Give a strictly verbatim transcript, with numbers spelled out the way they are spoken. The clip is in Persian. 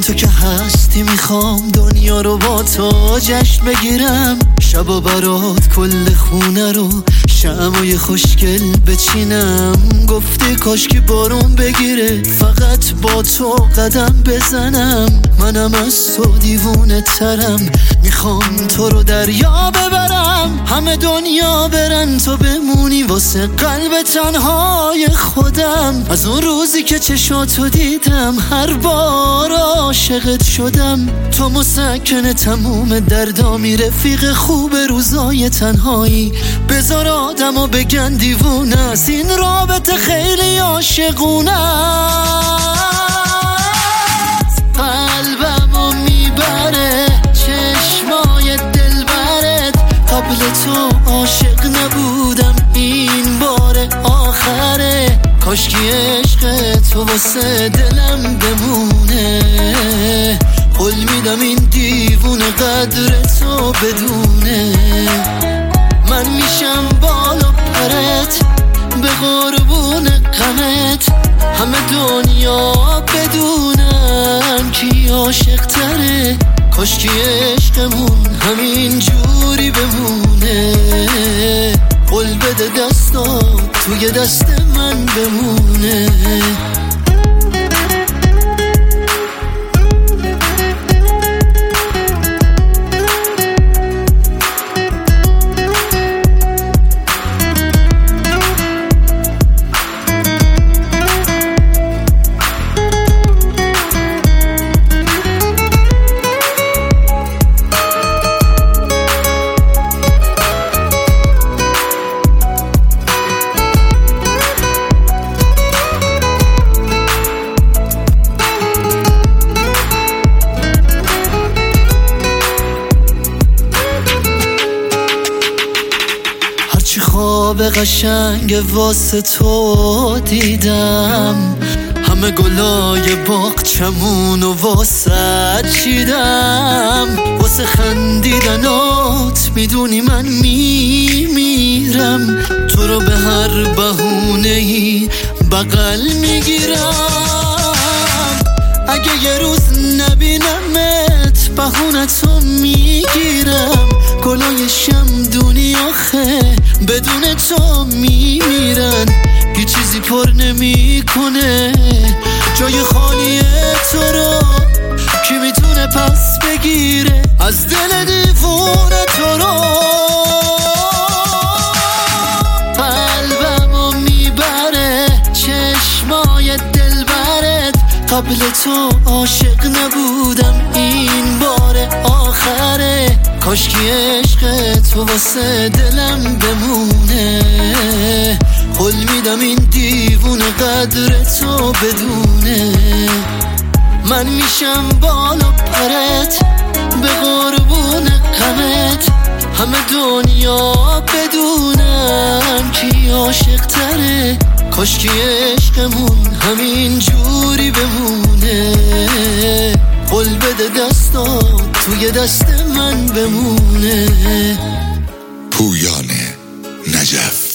تو که هستی میخوام دنیا رو با تو جشن بگیرم، شبا برات کل خونه رو شمعای خوشگل بچینم. گفتی کاش که بارون بگیره فقط با تو قدم بزنم. منم از تو دیوونه ترم، میخوام تو رو دریا ببرم، همه دنیا برن تو بمونی واسه قلب تنهای خودم. از اون روزی که چشاتو دیدم هر بار عاشقت شدم. تو مسکن تموم دردامی، رفیق خوب روزای تنهایی. بذار آدمو بگن دیوونه است، این رابطه خیلی عاشقونه است. قلبمو میبره چشمای دلبرت، قبل تو عاشق نبودم این بار آخره. کاشکی عشق تو واسه دلم بمونه، قول میدم این دیوونه قدر تو بدونه. من میشم بالا پرت به قربون غمت، همه دنیا بدونن کی عاشق تره. کاشکی عشقمون همین جوری بمونه، قول بده دستات توی دست من بمونه. چی خواب قشنگ واسه تو دیدم، همه گلای باغچمون و واسه چیدم. واسه خندیدنات میدونی من میمیرم، تو رو به هر بهونه‌ای بغل میگیرم. اگه یه روز نبینمت بهونتو میگیرم. گلای شمدونی آخه بدون تو میمیرن، یه چیزی پر نمی کنه جای خالی تو رو. کی میتونه پس بگیره از دل دیوونه تو رو؟ قلبمو میبره چشمای دلبرت، قبل تو عاشق نبودم این بار آخره. کاشکی عشق تو واسه دلم بمونه، قول میدم این دیوونه قدر تو بدونه. من میشم بالا پرت به قربون غمت، همه دنیا بدونن کی عاشق تره. کاشکی عشقمون همین جوری بمونه، قول بده دستات توی دست من بمونه. پویان نجف.